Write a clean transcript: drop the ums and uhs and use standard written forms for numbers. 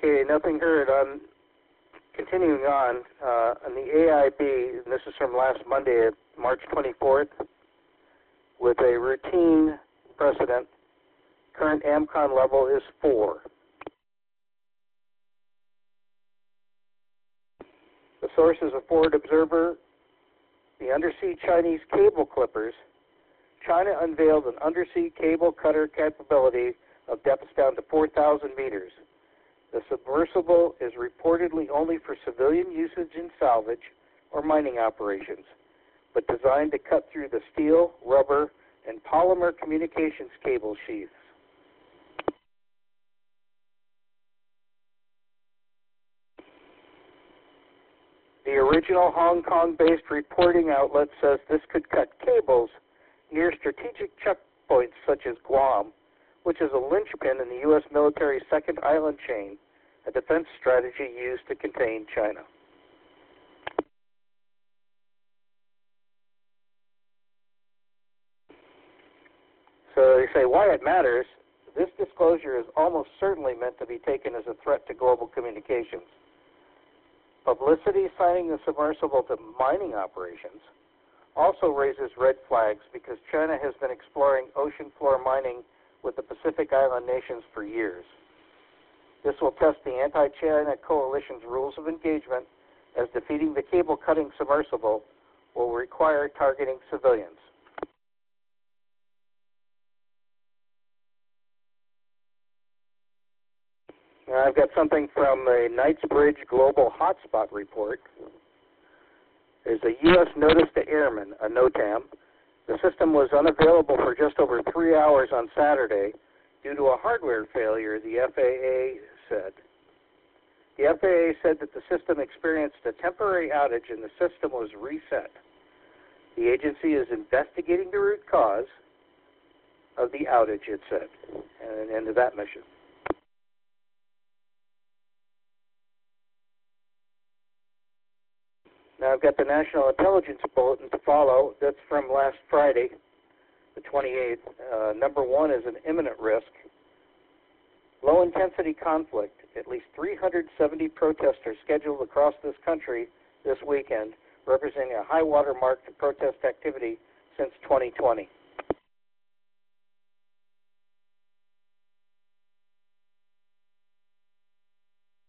Okay, nothing heard. I'm continuing on the AIB, and this is from last Monday, March 24th, with a routine precedent. Current AMCON level is 4. The source is a Forward Observer. The undersea Chinese cable clippers. China unveiled an undersea cable cutter capability of depths down to 4,000 meters. The submersible is reportedly only for civilian usage in salvage or mining operations, but designed to cut through the steel, rubber, and polymer communications cable sheaths. The original Hong Kong-based reporting outlet says this could cut cables near strategic checkpoints such as Guam, which is a linchpin in the U.S. military's second island chain, a defense strategy used to contain China. So they say why it matters. This disclosure is almost certainly meant to be taken as a threat to global communications. Publicity signing the submersible to mining operations also raises red flags because China has been exploring ocean floor mining with the Pacific Island nations for years. This will test the anti-China coalition's rules of engagement, as defeating the cable-cutting submersible will require targeting civilians. Now, I've got something from the Knightsbridge Global Hotspot Report. There's a U.S. Notice to Airmen, a NOTAM. The system was unavailable for just over 3 hours on Saturday due to a hardware failure, the FAA said. The FAA said that the system experienced a temporary outage and the system was reset. The agency is investigating the root cause of the outage, it said, and an end to that mission. Now I've got the National Intelligence Bulletin to follow. That's from last Friday, the 28th. Number 1 is an imminent risk. Low-intensity conflict. At least 370 protesters scheduled across this country this weekend, representing a high water mark to protest activity since 2020.